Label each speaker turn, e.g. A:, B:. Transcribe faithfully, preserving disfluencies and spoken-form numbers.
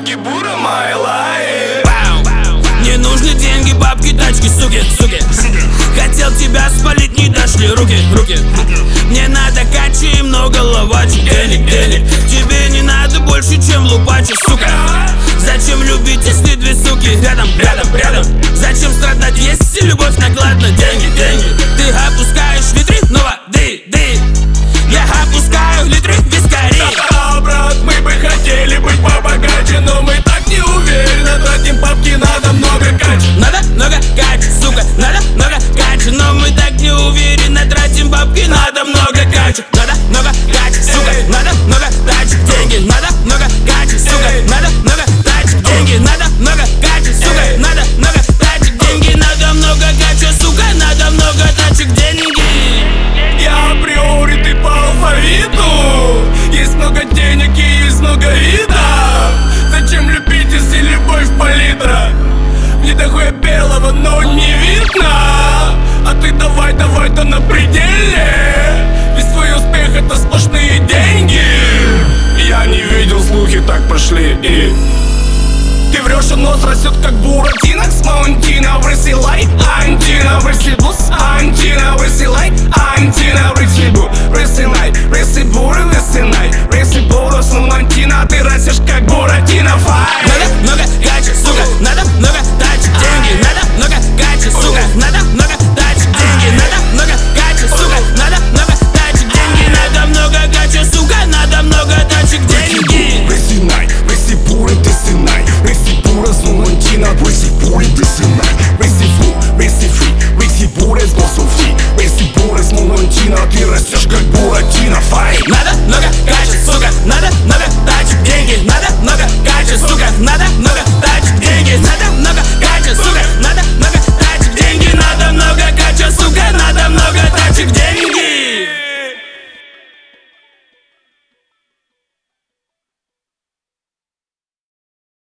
A: суки, бура my life.
B: Не нужны деньги, бабки, тачки, суки, суки. Хотел тебя спалить, не дошли руки, руки. Мне надо качи и много ловачек, денег, денег. Тебе не надо больше, чем лупачи, сука. Зачем любить, если две суки рядом, рядом, рядом? Зачем страдать, если любовь накладна? Деньги, деньги.